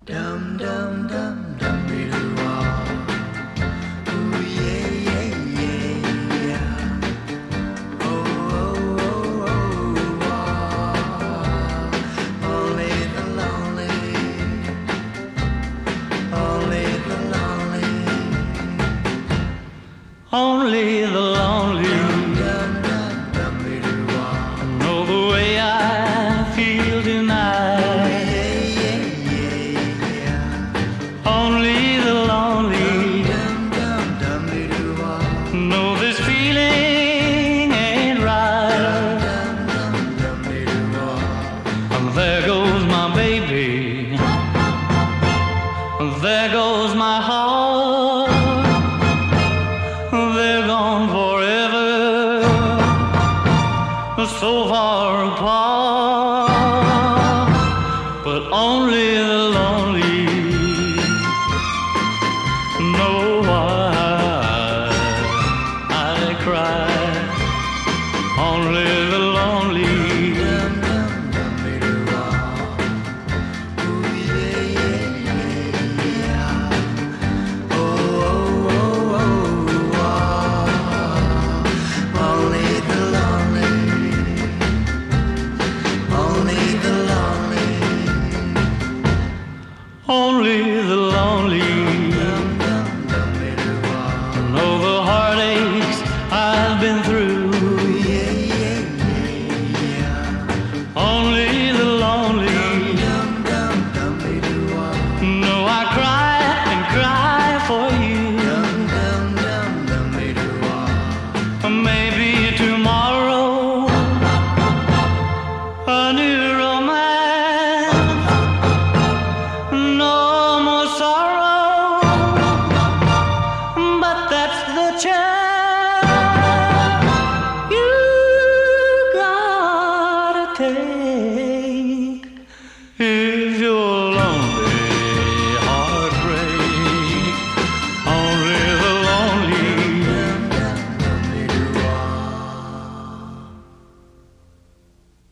Dum dum dum dum be doo wah. Ooh yeah yeah yeah yeah. Oh oh oh oh wah. Only the lonely, only the lonely, Only the lonely dum dum dum be doo wah. know the way I feel tonight. Yeah yeah yeah yeah. Only the lonely Dum dum dum be doo wah. know this feeling ain't right. Dum dum dum be doo wah. And there goes my baby, there goes my heart. They're gone forever, so far apart. But only the lonely know why I cry. Only the lonely Dum dum dum be doo wah. Ooh yeah yeah yeah yeah. Oh oh oh oh wah. Only the lonely, only the lonely. only the lonely